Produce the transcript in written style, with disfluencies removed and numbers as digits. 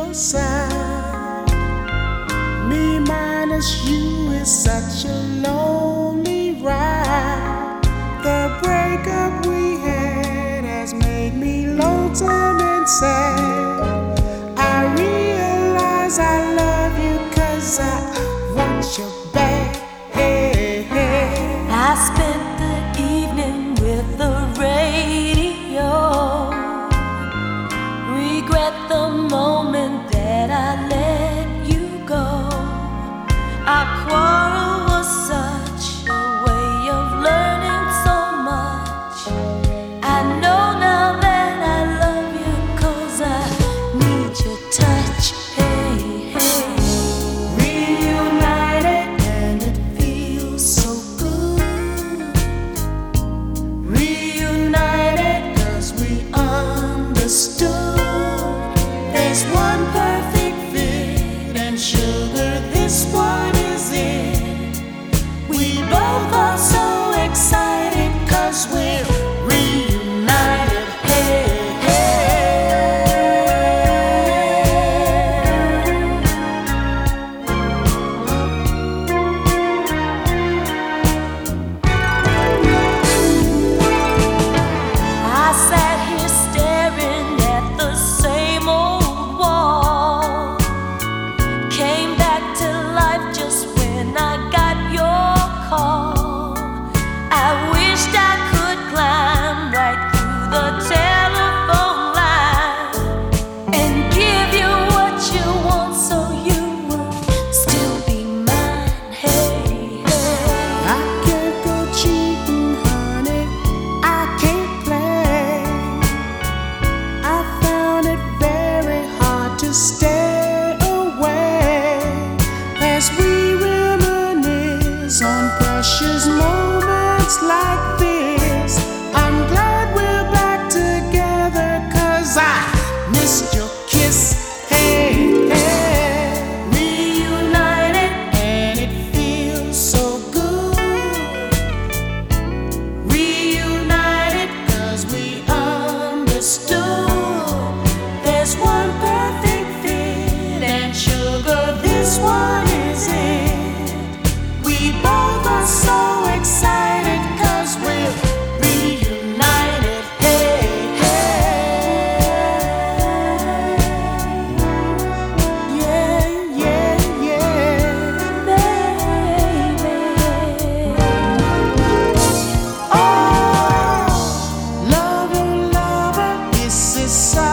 your side. Me minus you is such a lonely ride. The breakup we had has made me lonesome and sad. I realize I love you 'cause I want you back. Hey, hey. I spent the evening with the radio. Regret the moment that I let you go. Our quarrel was such a way of learning so much. I know now that I love you 'cause I need your touch. Hey, hey. Reunited and it feels so good. Reunited 'cause we understood. There's one perfect fit, and sugar, this one is it. We both are so excited 'cause we're reunited. Hey, I sat here staring at the same old wall. Came back to life just when I got your call. I wished I could climb right through the telephone line and give you what you want so you would still be mine. Hey, hey. I can't go cheating, honey. I can't play. I found it very hard to stay away as we reminisce on precious moments like this. I'm glad we're back together 'cause I missed your kiss. Hey, hey. Reunited and it feels so good. Reunited 'cause we understood. There's one perfect fit, and sugar, this one is it. We both are so excited 'cause we're reunited. Hey, hey. Yeah, yeah, yeah. Baby. Oh, lover, lover, this is so